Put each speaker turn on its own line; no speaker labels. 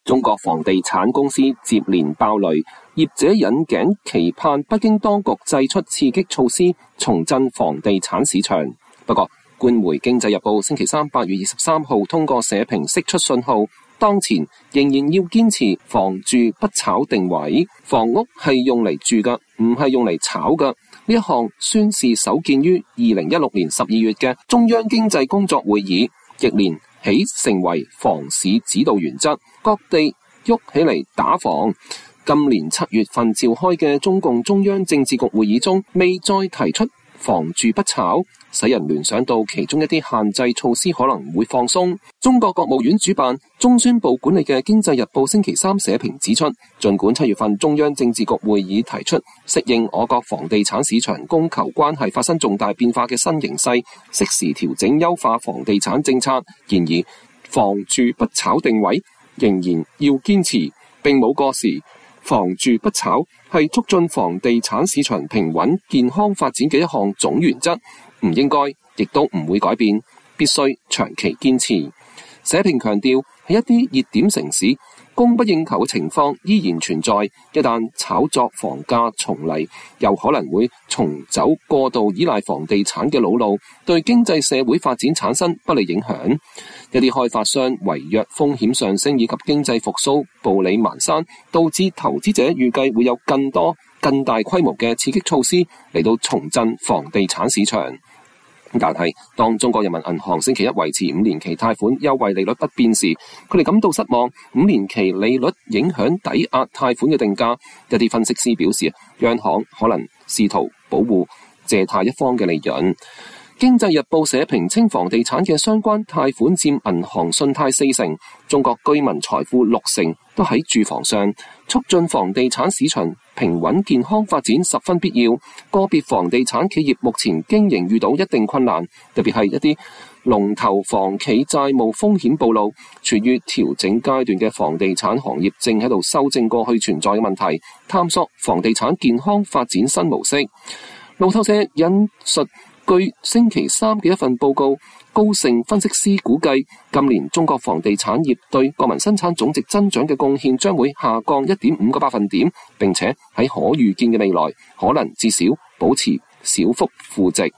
中國房地產公司接連爆雷，業者引頸期盼北京當局祭出刺激措施，重振房地產市場。不過，官媒《經濟日報》星期三8月23號通過社評釋出信號，當前仍然要堅持房住不炒定位，房屋係用嚟住嘅，唔係用嚟炒嘅。呢一項宣示首見於2016年12月嘅中央經濟工作會議，翌年起成為房市指導原則，各地喐起嚟打房。今年7月份召開嘅中共中央政治局會議中，未再提出房住不炒，使人聯想到其中一啲限制措施可能會放鬆。中國國務院主辦、中宣部管理嘅《經濟日報》星期三社評指出，儘管7月份中央政治局會議提出適應我國房地產市場供求關係發生重大變化嘅新形勢，適時調整優化房地產政策，然而房住不炒定位仍然要堅持，並冇過時。房住不炒係促進房地產市場平穩健康發展嘅一項總原則，唔應該亦都唔會改變，必須長期堅持。社評強調，喺一啲熱點城市，供不應求嘅情況依然存在，一旦炒作房價重嚟，又可能會重走過度依賴房地產嘅老路，對經濟社會發展產生不利影響。一啲開發商違約風險上升以及經濟復甦步履蹣跚，導致投資者預計會有更多更大規模嘅刺激措施嚟到重振房地產市場。但係當中國人民銀行星期一維持5年期貸款優惠利率不變時，佢哋感到失望。5年期利率影響抵押貸款嘅定價。一啲分析師表示，央行可能試圖保護借貸一方嘅利潤。經濟日報社評稱，房地產嘅相關貸款佔銀行信貸40%，中國居民財富60%都喺住房上，促進房地產市場平穩健康發展十分必要。個別房地產企業目前經營遇到一定困難，特別係一啲龍頭房企債務風險暴露，處於調整階段嘅房地產行業正喺度修正過去存在嘅問題，探索房地產健康發展新模式。路透社引述據星期三嘅一份報告，高盛分析師估計，今年中國房地產業對國民生產總值增長嘅貢獻將會下降1.5個百分點，並且喺可預見嘅未來，可能至少保持小幅負值。